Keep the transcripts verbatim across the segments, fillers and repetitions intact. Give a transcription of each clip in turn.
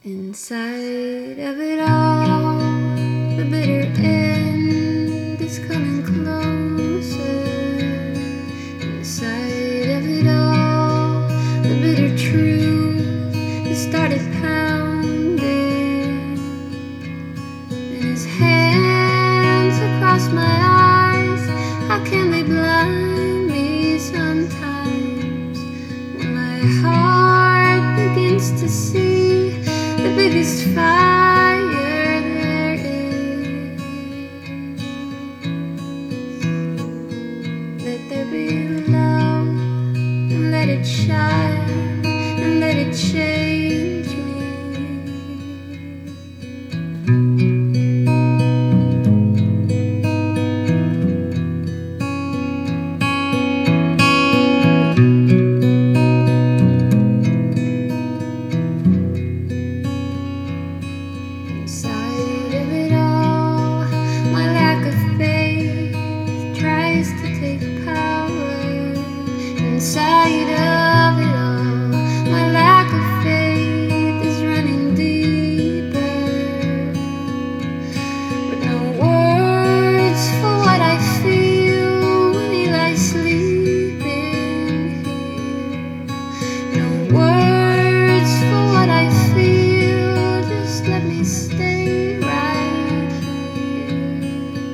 Inside of it all, the bitter end is coming closer. Inside of it all, the bitter truth has started pounding. And his hands across my eyes, how can they blind me sometimes? When my heart begins to see the biggest fire there is. Let there be love, and let it shine, and let it change me. Inside of it all, my lack of faith tries to take power. Inside of it all, my lack of faith is running deeper. But no words for what I feel when he lies sleeping here. No words for what I feel, just let me stay right here.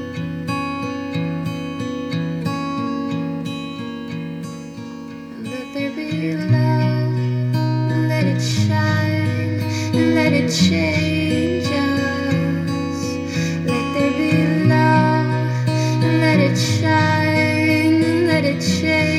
And let there be love, and let it shine, and let it change us. Let there be love, and let it shine, and let it change